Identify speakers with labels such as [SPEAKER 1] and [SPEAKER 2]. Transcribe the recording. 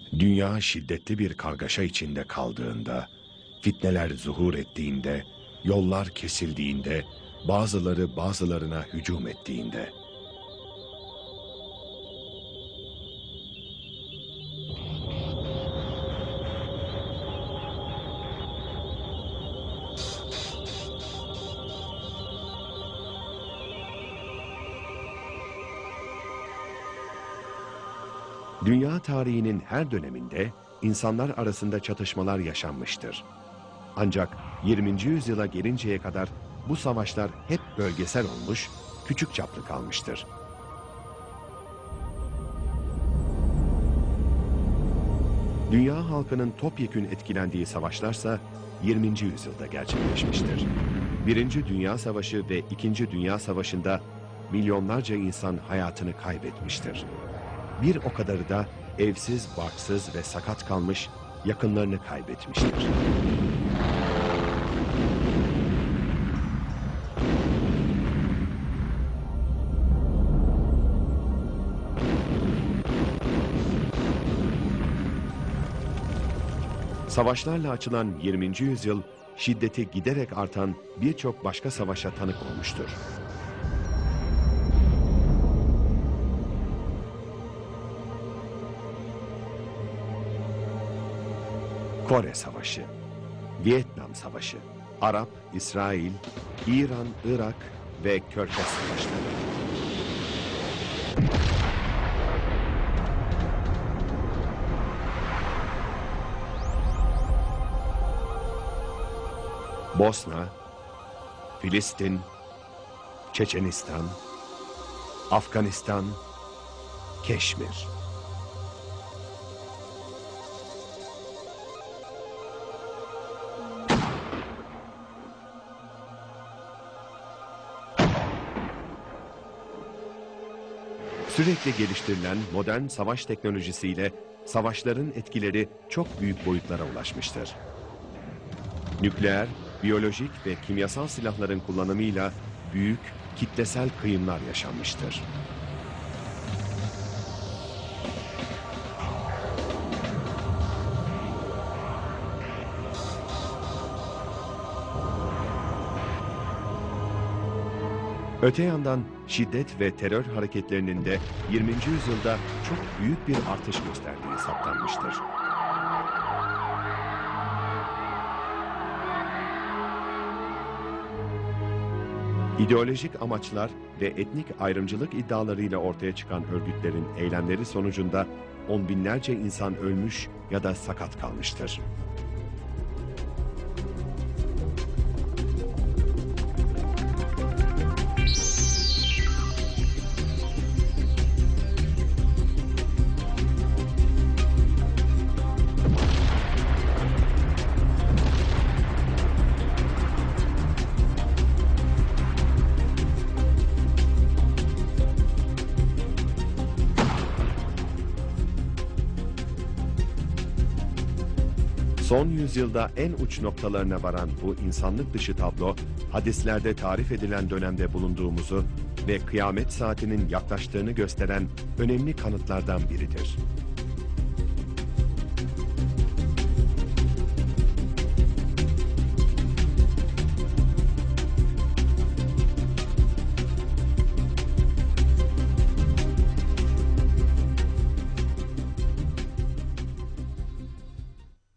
[SPEAKER 1] Dünya şiddetli bir kargaşa içinde kaldığında, fitneler zuhur ettiğinde, yollar kesildiğinde, bazıları bazılarına hücum ettiğinde. Dünya tarihinin her döneminde insanlar arasında çatışmalar yaşanmıştır. Ancak 20. yüzyıla gelinceye kadar bu savaşlar hep bölgesel olmuş, küçük çaplı kalmıştır. Dünya halkının topyekün etkilendiği savaşlarsa 20. yüzyılda gerçekleşmiştir. Birinci Dünya Savaşı ve İkinci Dünya Savaşı'nda milyonlarca insan hayatını kaybetmiştir. Bir o kadarı da evsiz, barksız ve sakat kalmış, yakınlarını kaybetmiştir. Savaşlarla açılan 20. yüzyıl, şiddeti giderek artan birçok başka savaşa tanık olmuştur. Kore Savaşı, Vietnam Savaşı, Arap, İsrail, İran, Irak ve Körfez Savaşları. Bosna, Filistin, Çeçenistan, Afganistan, Keşmir. Sürekli geliştirilen modern savaş teknolojisiyle savaşların etkileri çok büyük boyutlara ulaşmıştır. Nükleer, biyolojik ve kimyasal silahların kullanımıyla büyük, kitlesel kıyımlar yaşanmıştır. Öte yandan şiddet ve terör hareketlerinin de 20. yüzyılda çok büyük bir artış gösterdiği saptanmıştır. İdeolojik amaçlar ve etnik ayrımcılık iddialarıyla ortaya çıkan örgütlerin eylemleri sonucunda on binlerce insan ölmüş ya da sakat kalmıştır. Son yüzyılda en uç noktalarına varan bu insanlık dışı tablo, hadislerde tarif edilen dönemde bulunduğumuzu ve kıyamet saatinin yaklaştığını gösteren önemli kanıtlardan biridir.